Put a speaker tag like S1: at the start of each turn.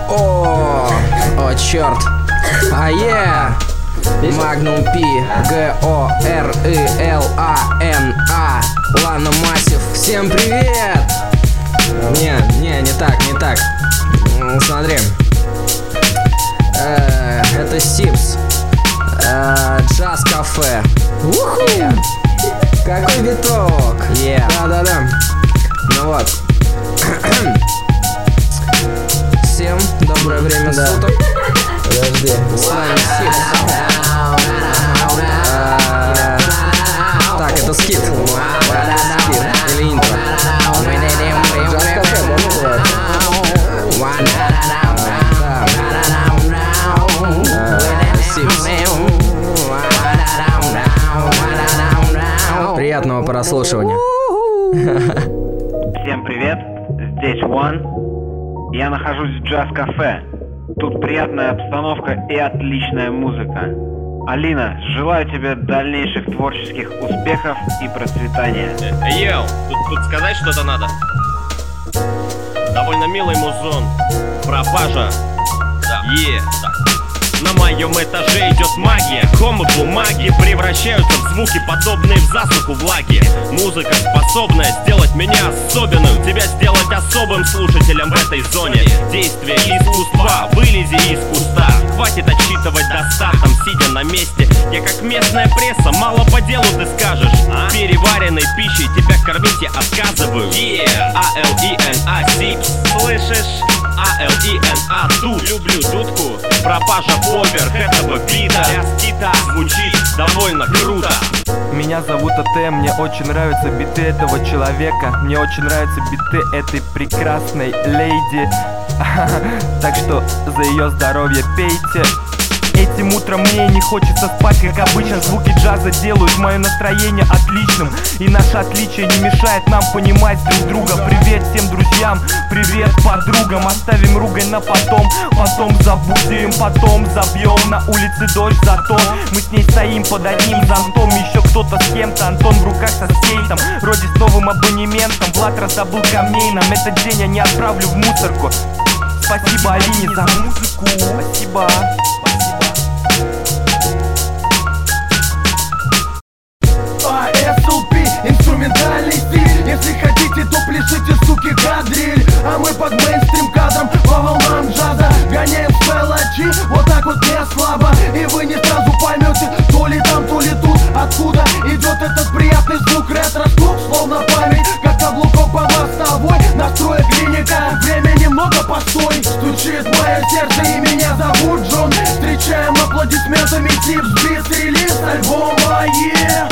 S1: О, черт. Magnum P, G-O-R-I-L-A-N-A. Лана Массив. Всем привет! Не так. Смотри. Это Сипс. Джаз кафе. Какой биток! Да. Ну вот. Всем доброе время суток. Подожди. С вами Сипс. Так, это скит. Или интро. Джаз кафе, да, называется? Сипс. Приятного прослушивания.
S2: Всем привет, здесь One. Я нахожусь в джаз-кафе. Тут приятная обстановка и отличная музыка. Алина, желаю тебе дальнейших творческих успехов и процветания.
S3: Йоу, тут сказать что-то надо. Довольно милый музон. Пропажа. Да. На моем этаже идет магия. Комы бумаги превращаются в звуки, подобные в засуху влаги. Музыка способная сделать меня особенным, тебя сделать особым слушателем в этой зоне. Действие искусства, вылези из куста. Хватит отсчитывать до 100, там сидя на месте. Я как местная пресса, мало по делу ты скажешь. Переваренной пищей тебя кормить я отказываю. A-L-E-N-A, Сипс, слышишь? A-L-E-N-A, тут. Люблю дудку, пропажа поверх этого бита. Скита звучит довольно круто.
S4: Меня зовут АТ, мне очень нравятся биты этого человека. Мне очень нравятся биты этой прекрасной леди. Так что за ее здоровье пейте. Этим утром мне не хочется спать, как обычно. Звуки джаза делают мое настроение отличным. И наше отличие не мешает нам понимать друг друга. Привет всем друзьям, привет подругам. Оставим ругань на потом забудем, потом забьем. На улице дождь, зато мы с ней стоим под одним зонтом. Еще кто-то с кем-то, Антон в руках со скейтом. Вроде с новым абонементом, Влад раздобыл камней. Нам этот день я не отправлю в мусорку. Спасибо Алине за музыку. Спасибо.
S5: Инструментальный стиль. Если хотите, то пляшите, суки, кадриль. А мы под мейнстрим кадром по волнам джаза гоняем спелачи, вот так вот не слабо. И вы не сразу поймете, то ли там, то ли тут. Откуда идет этот приятный звук? Ретро-звук, словно память, как каблуков по мостовой. Настроек клиника, время немного постой. Стучит мое сердце и меня зовут Джон. Встречаем аплодисментами Сипс, бит, релиз альбома,